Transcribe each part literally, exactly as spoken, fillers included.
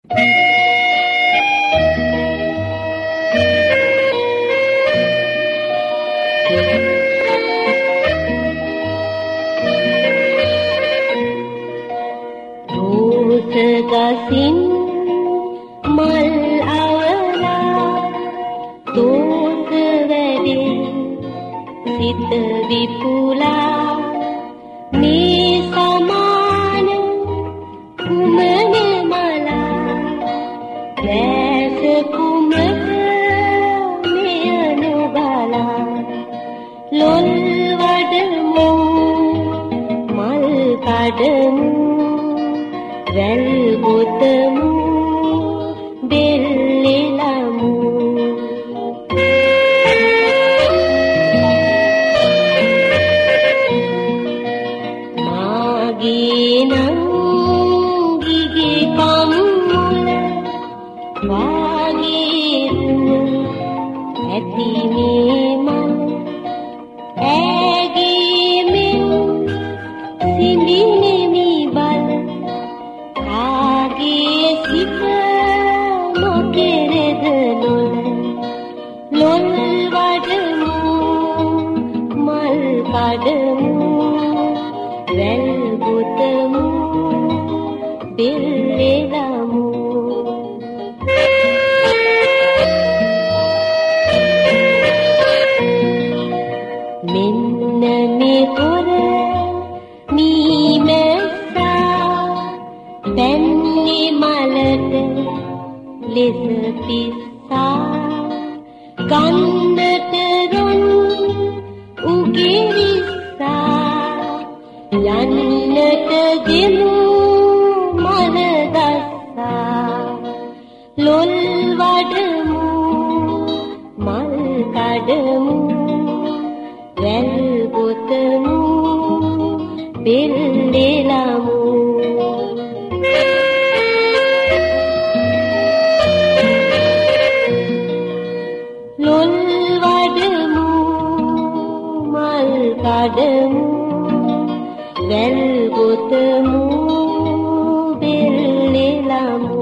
ගසින් මල් අවලා තෝත වැඩි සිත විපුලා මේ සමාන කුමන මලා දැස කුමක මෙයනු බලා ලොල් වඩමු මල් කඩමු වැල් ගොතමු බෙල්ලෙලමු මාගේ නංගිගේ කම්මුල වාගේ ඇති මේ මන ඇගේ මෙන් සිඹිනෙමි බල සිත නොකෙරෙද නොල ලොල් වඩමු මල් කඩමු වැල් ගොතමු බෙල්ලෙලමු මෙන්න මේ පොර මී මැස්සා පැන්නේ මලට ලෙස පිස්සා ගන්නට රොන් උගිරිස්සා යන්නට දෙමු මල දස්සා ලොල් වඩමු මල් කඩමු වැල් ගොතමු බෙල්ලෙලමු ලොල් වඩමු මල් කඩමු වැල් ගොතමු බෙල්ලෙලමු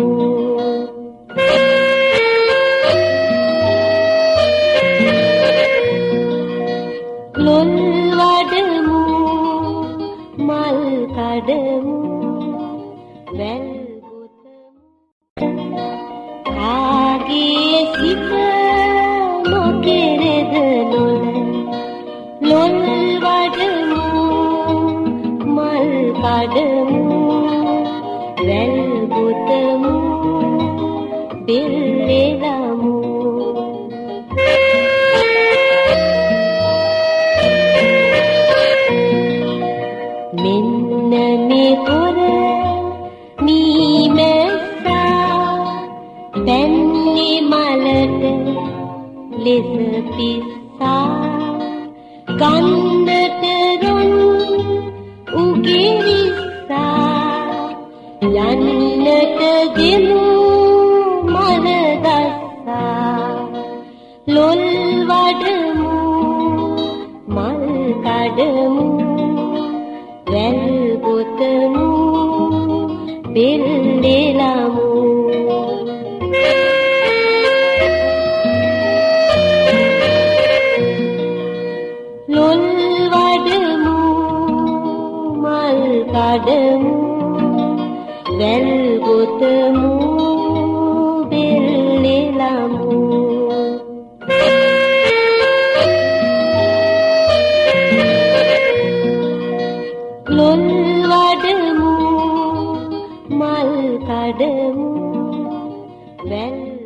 ලොල් වඩමු මල් කඩමු වැල් ගොතමු කාගේ සිත නොකෙරෙද නොල ලොල් වඩමු මල් කඩමු වැල් ගොතමු බෙල්ලෙලමු මෙන්න මේ පොර මී මැස්සා පැන්නේ මලට ලෙස පිස්සා ගන්නට රොන් උගිරිස්සා යන්නට දෙමු මල දස්සා ලොල් වඩමු මල් කඩමු වැල් ගොතමු බෙල්ලෙලමු ලොල් වඩමු මල් කඩමු වැල් ගොතමු බෙල්ලෙලමු ලොල් වඩමු මල් කඩමු වැල්